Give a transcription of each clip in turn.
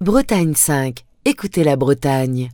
Bretagne 5, écoutez la Bretagne.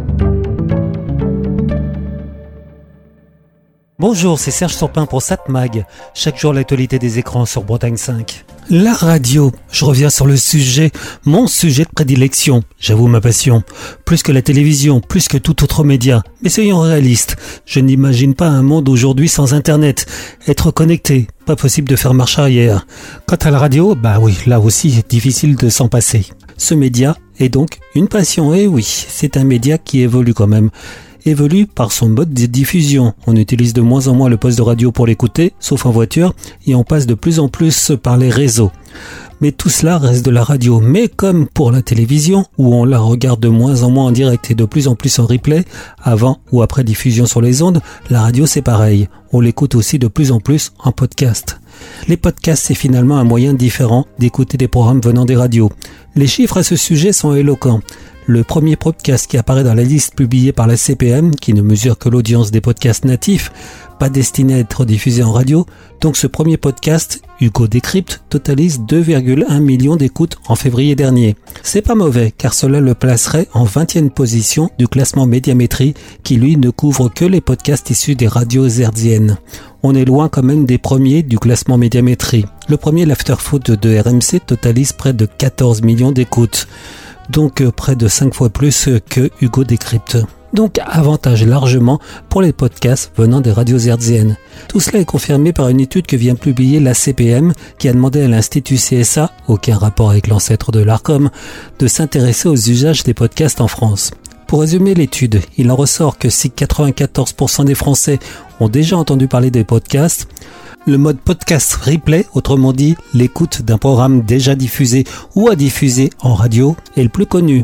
Bonjour, c'est Serge Surpin pour Satmag. Chaque jour, l'actualité des écrans sur Bretagne 5. La radio. Je reviens sur le sujet, mon sujet de prédilection. J'avoue ma passion. Plus que la télévision, plus que tout autre média. Mais soyons réalistes. Je n'imagine pas un monde aujourd'hui sans Internet. Être connecté, pas possible de faire marche arrière. Quant à la radio, oui, là aussi, difficile de s'en passer. Ce média est donc une passion. Et oui, c'est un média qui évolue quand même. Évolue par son mode de diffusion. On utilise de moins en moins le poste de radio pour l'écouter, sauf en voiture, et on passe de plus en plus par les réseaux. Mais tout cela reste de la radio. Mais comme pour la télévision, où on la regarde de moins en moins en direct et de plus en plus en replay, avant ou après diffusion sur les ondes, la radio c'est pareil. On l'écoute aussi de plus en plus en podcast. Les podcasts, c'est finalement un moyen différent d'écouter des programmes venant des radios. Les chiffres à ce sujet sont éloquents. Le premier podcast qui apparaît dans la liste publiée par la CPM, qui ne mesure que l'audience des podcasts natifs, pas destinés à être diffusés en radio, donc ce premier podcast, Hugo Décrypte, totalise 2,1 millions d'écoutes en février dernier. C'est pas mauvais, car cela le placerait en 20e position du classement Médiamétrie, qui lui ne couvre que les podcasts issus des radios hertziennes. On est loin quand même des premiers du classement Médiamétrie. Le premier, l'Afterfoot de RMC, totalise près de 14 millions d'écoutes. Donc près de 5 fois plus que Hugo Décrypte. Donc avantage largement pour les podcasts venant des radios hertziennes. Tout cela est confirmé par une étude que vient publier la CPM qui a demandé à l'Institut CSA, aucun rapport avec l'ancêtre de l'Arcom, de s'intéresser aux usages des podcasts en France. Pour résumer l'étude, il en ressort que si 94% des Français ont déjà entendu parler des podcasts, le mode podcast replay, autrement dit l'écoute d'un programme déjà diffusé ou à diffuser en radio, est le plus connu.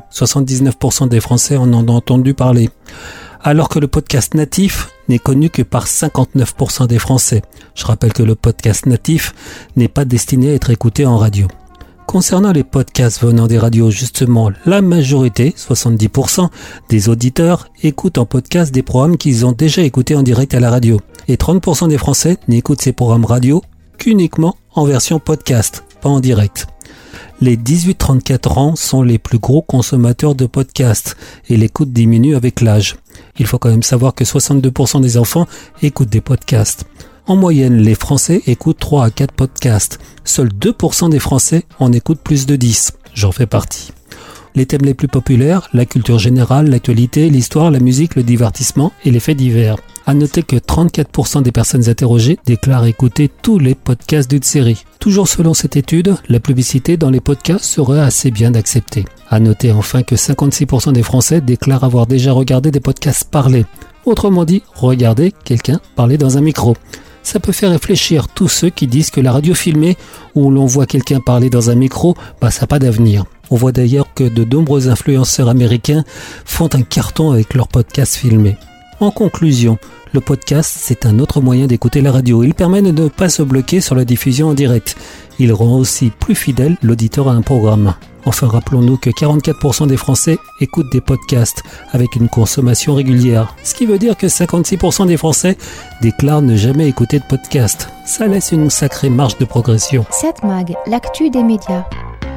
79% des Français en ont entendu parler. Alors que le podcast natif n'est connu que par 59% des Français. Je rappelle que le podcast natif n'est pas destiné à être écouté en radio. Concernant les podcasts venant des radios, justement, la majorité, 70% des auditeurs, écoutent en podcast des programmes qu'ils ont déjà écoutés en direct à la radio. Et 30% des Français n'écoutent ces programmes radio qu'uniquement en version podcast, pas en direct. Les 18-34 ans sont les plus gros consommateurs de podcasts et l'écoute diminue avec l'âge. Il faut quand même savoir que 62% des enfants écoutent des podcasts. En moyenne, les Français écoutent 3 à 4 podcasts. Seuls 2% des Français en écoutent plus de 10. J'en fais partie. Les thèmes les plus populaires, la culture générale, l'actualité, l'histoire, la musique, le divertissement et les faits divers. À noter que 34% des personnes interrogées déclarent écouter tous les podcasts d'une série. Toujours selon cette étude, la publicité dans les podcasts serait assez bien acceptée. À noter enfin que 56% des Français déclarent avoir déjà regardé des podcasts parlés. Autrement dit, regarder quelqu'un parler dans un micro. Ça peut faire réfléchir tous ceux qui disent que la radio filmée, où l'on voit quelqu'un parler dans un micro, ça n'a pas d'avenir. On voit d'ailleurs que de nombreux influenceurs américains font un carton avec leurs podcasts filmés. En conclusion, le podcast, c'est un autre moyen d'écouter la radio. Il permet de ne pas se bloquer sur la diffusion en direct. Il rend aussi plus fidèle l'auditeur à un programme. Enfin, rappelons-nous que 44% des Français écoutent des podcasts avec une consommation régulière. Ce qui veut dire que 56% des Français déclarent ne jamais écouter de podcast. Ça laisse une sacrée marge de progression. Satmag, l'actu des médias.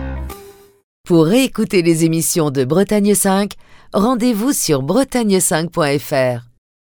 Pour réécouter les émissions de Bretagne 5, rendez-vous sur bretagne5.fr.